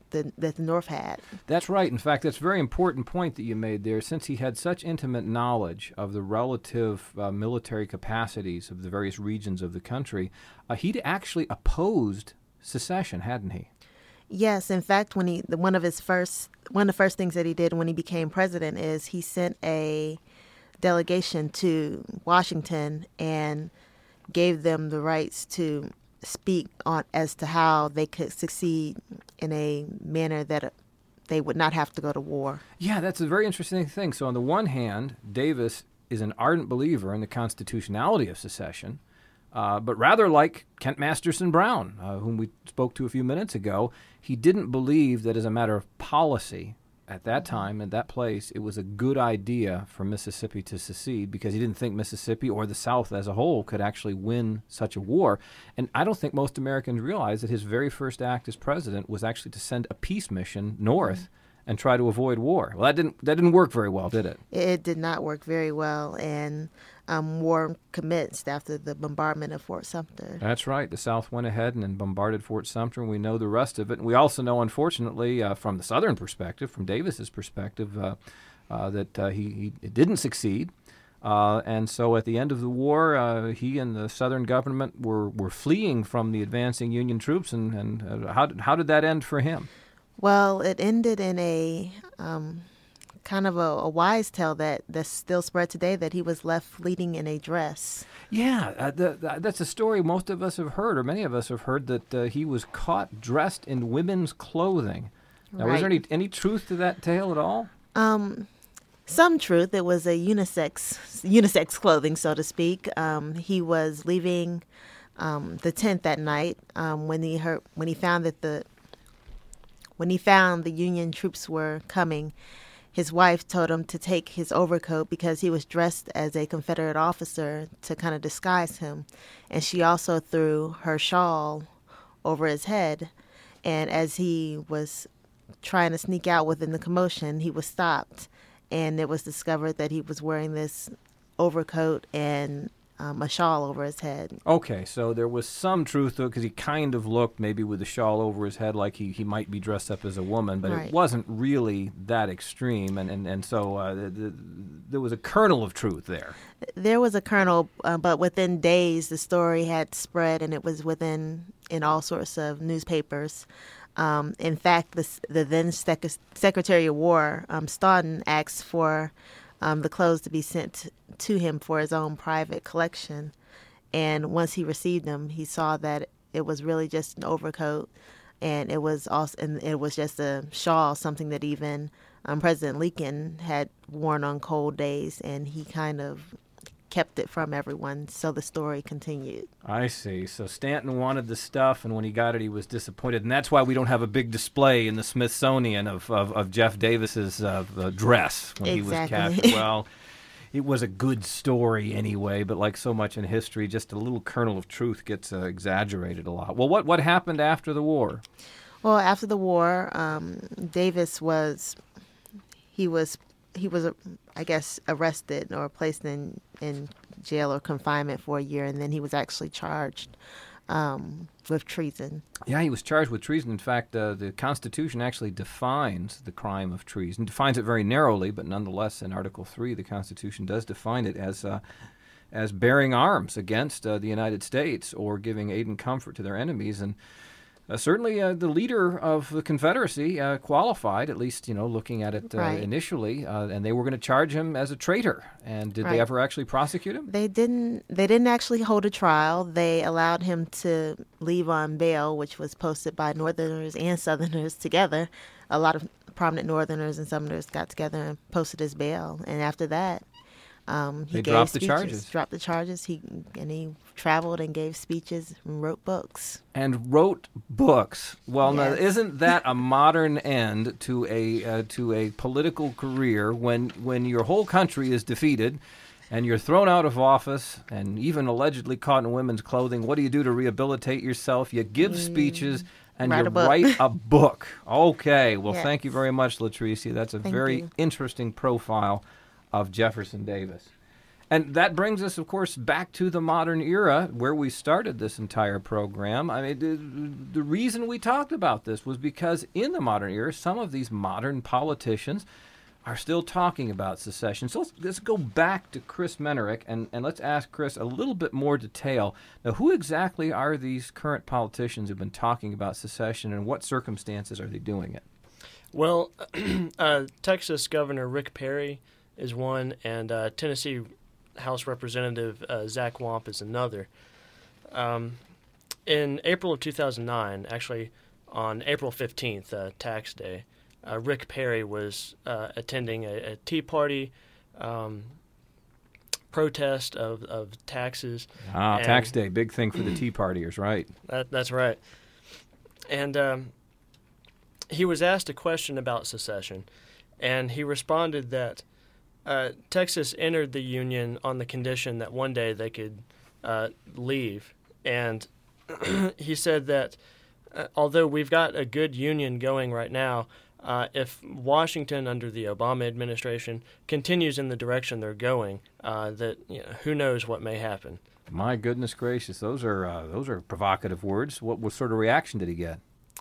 the that the North had. That's right. In fact, that's a very important point that you made there. Since he had such intimate knowledge of the relative uh, military capacities of the various regions of the country, uh, he'd actually opposed secession, hadn't he? Yes, in fact, when he the, one of his first one of the first things that he did when he became president is he sent a delegation to Washington and gave them the rights to speak on as to how they could succeed in a manner that they would not have to go to war. Yeah, that's a very interesting thing. So on the one hand, Davis is an ardent believer in the constitutionality of secession, uh, but rather like Kent Masterson Brown, uh, whom we spoke to a few minutes ago, he didn't believe that as a matter of policy at that time, at that place, it was a good idea for Mississippi to secede because he didn't think Mississippi or the South as a whole could actually win such a war. And I don't think most Americans realize that his very first act as president was actually to send a peace mission north and try to avoid war. Well, that didn't that didn't work very well, did it? It did not work very well, and um, war commenced after the bombardment of Fort Sumter. That's right. The South went ahead and, and bombarded Fort Sumter, and we know the rest of it. And we also know, unfortunately, uh, from the Southern perspective, from Davis's perspective, uh, uh, that uh, he, he didn't succeed. Uh, and so at the end of the war, uh, he and the Southern government were, were fleeing from the advancing Union troops. And, and uh, how, did, how did that end for him? Well, it ended in a um, kind of a, a wise tale that, that's still spread today, that he was left fleeing in a dress. Yeah, uh, the, the, that's a story most of us have heard, or many of us have heard, that uh, he was caught dressed in women's clothing. Now, Right. was there any, any truth to that tale at all? Um, some truth. It was a unisex unisex clothing, so to speak. Um, he was leaving um, the tent that night um, when he heard when he found that the when he found the Union troops were coming. His wife told him to take his overcoat because he was dressed as a Confederate officer to kind of disguise him, and she also threw her shawl over his head. And as he was trying to sneak out within the commotion, he was stopped, and it was discovered that he was wearing this overcoat and um, a shawl over his head. Okay, so there was some truth to it because he kind of looked maybe with a shawl over his head like he, he might be dressed up as a woman, but Right. it wasn't really that extreme, and, and, and so uh, the, the, there was a kernel of truth there. There was a kernel, uh, but within days the story had spread, and it was within in all sorts of newspapers. Um, in fact, the, the then Sec- Secretary of War, um, Stoughton, asked for um, the clothes to be sent to him for his own private collection. And once he received them, he saw that it was really just an overcoat, and it was also and it was just a shawl, something that even um, President Lincoln had worn on cold days, and he kind of kept it from everyone. So the story continued. I see. So Stanton wanted the stuff, and when he got it, he was disappointed. And that's why we don't have a big display in the Smithsonian of, of, of Jeff Davis's uh, uh, dress when he was Exactly. captured. Well, it was a good story anyway, but like so much in history, just a little kernel of truth gets uh, exaggerated a lot. Well, what, what happened after the war? Well, after the war, um, Davis was he was he was uh, I guess arrested or placed in in jail or confinement for a year, and then he was actually charged um, with treason. Yeah, he was charged with treason. In fact, uh, the Constitution actually defines the crime of treason, defines it very narrowly, but nonetheless, in Article three, the Constitution does define it as uh, as bearing arms against uh, the United States or giving aid and comfort to their enemies. And uh, certainly uh, the leader of the Confederacy uh, qualified, at least, you know, looking at it uh, Right. initially, uh, and they were going to charge him as a traitor. And did Right. they ever actually prosecute him? They didn't. They didn't actually hold a trial. They allowed him to leave on bail, which was posted by Northerners and Southerners together. A lot of prominent Northerners and Southerners got together and posted his bail. And after that, um, he They gave dropped the speeches, charges. Dropped the charges. He and he traveled and gave speeches and wrote books. And wrote books. Well, now, Yes. isn't that a modern end to a uh, to a political career when when your whole country is defeated and you're thrown out of office and even allegedly caught in women's clothing? What do you do to rehabilitate yourself? You give speeches and Write you a book. write a book. Okay. Well, Yes. thank you very much, Latricia. That's a Thank very you. interesting profile of Jefferson Davis. And that brings us, of course, back to the modern era where we started this entire program. I mean, the, the reason we talked about this was because in the modern era, some of these modern politicians are still talking about secession. So let's, let's go back to Chris Menerick, and, and let's ask Chris a little bit more detail. Now, who exactly are these current politicians who've been talking about secession, and what circumstances are they doing it? Well, uh, Texas Governor Rick Perry is one, and uh, Tennessee House Representative uh, Zach Wamp is another. Um, in April of two thousand nine, actually on April fifteenth, uh, tax day, uh, Rick Perry was uh, attending a, a Tea Party um, protest of, of taxes. Ah, and tax day, big thing for the Tea Partiers, right? That, that's right. And um, he was asked a question about secession, and he responded that uh, Texas entered the Union on the condition that one day they could uh, leave. And he said that uh, although we've got a good union going right now, uh, if Washington under the Obama administration continues in the direction they're going, uh, that you know, who knows what may happen. My goodness gracious, those are uh, those are provocative words. What, what sort of reaction did he get?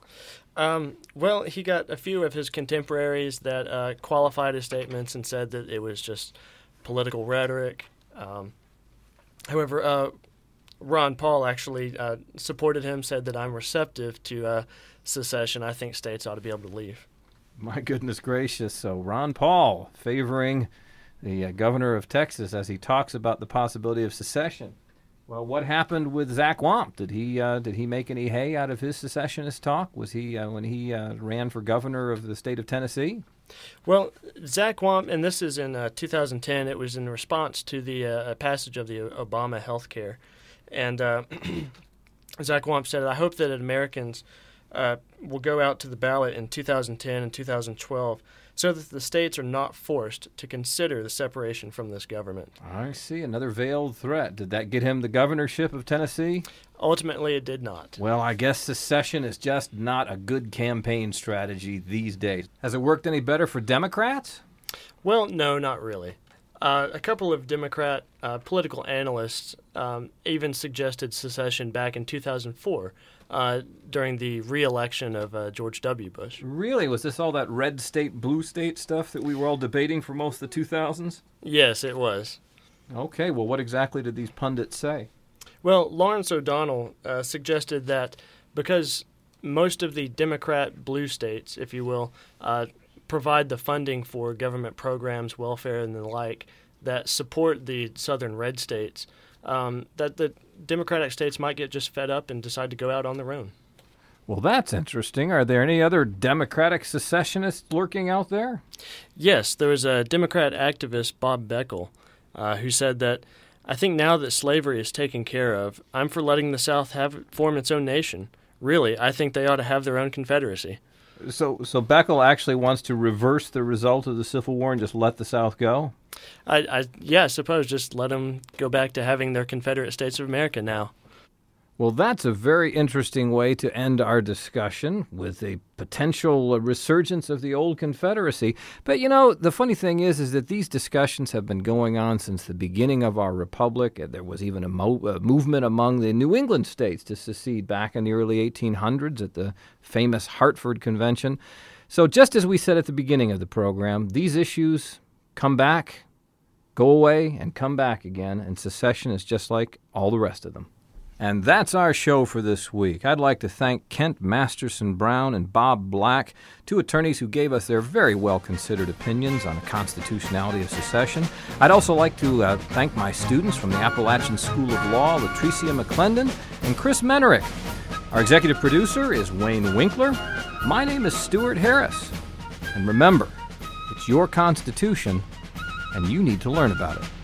Um, well, he got a few of his contemporaries that uh, qualified his statements and said that it was just political rhetoric. Um, however, uh, Ron Paul actually uh, supported him, said that I'm receptive to uh, secession. I think states ought to be able to leave. My goodness gracious. So Ron Paul favoring the uh, governor of Texas as he talks about the possibility of secession. Well, what happened with Zach Wamp? Did he uh, did he make any hay out of his secessionist talk? Was he uh, when he uh, ran for governor of the state of Tennessee? Well, Zach Wamp, and this is in uh, two thousand ten. It was in response to the uh, passage of the Obama health care, and uh, Zach Wamp said, "I hope that Americans uh, will go out to the ballot in two thousand ten and two thousand twelve." So that the states are not forced to consider the separation from this government. I see. Another veiled threat. Did that get him the governorship of Tennessee? Ultimately, it did not. Well, I guess secession is just not a good campaign strategy these days. Has it worked any better for Democrats? Well, no, not really. Uh, a couple of Democrat uh, political analysts um, even suggested secession back in two thousand four. Uh, during the re-election of uh, George W. Bush. Really? Was this all that red state, blue state stuff that we were all debating for most of the two thousands? Yes, it was. Okay, well, what exactly did these pundits say? Well, Lawrence O'Donnell uh, suggested that because most of the Democrat blue states, if you will, uh, provide the funding for government programs, welfare, and the like that support the southern red states, um, that the Democratic states might get just fed up and decide to go out on their own. Well, that's interesting. Are there any other Democratic secessionists lurking out there? Yes, there was a Democrat activist, Bob Beckel, uh, who said that, I think now that slavery is taken care of, I'm for letting the South have form its own nation. Really, I think they ought to have their own confederacy. So, so Beckel actually wants to reverse the result of the Civil War and just let the South go? I, I, yeah, I suppose just let them go back to having their Confederate States of America now. Well, that's a very interesting way to end our discussion with a potential resurgence of the old Confederacy. But, you know, the funny thing is, is that these discussions have been going on since the beginning of our republic. There was even a, mo- a movement among the New England states to secede back in the early eighteen hundreds at the famous Hartford Convention. So just as we said at the beginning of the program, these issues come back, go away, and come back again, and secession is just like all the rest of them. And that's our show for this week. I'd like to thank Kent Masterson Brown and Bob Black, two attorneys who gave us their very well-considered opinions on the constitutionality of secession. I'd also like to uh, thank my students from the Appalachian School of Law, Latricia McClendon and Chris Menerick. Our executive producer is Wayne Winkler. My name is Stuart Harris. And remember, it's your Constitution, and you need to learn about it.